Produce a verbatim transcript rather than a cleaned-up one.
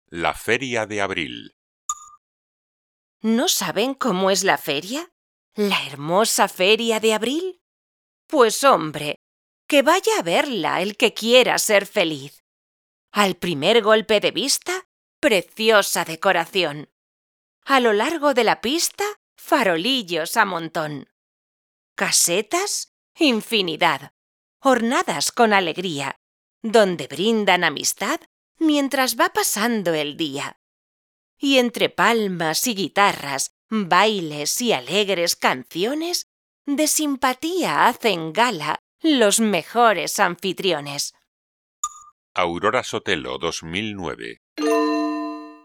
La Feria de Abril. ¿No saben cómo es la feria? ¿La hermosa Feria de Abril? Pues hombre, que vaya a verla el que quiera ser feliz. Al primer golpe de vista, preciosa decoración. A lo largo de la pista, farolillos a montón. Casetas, infinidad, ornadas con alegría, donde brindan amistad mientras va pasando el día. Y entre palmas y guitarras, bailes y alegres canciones, de simpatía hacen gala los mejores anfitriones. Aurora Sotelo dos mil nueve.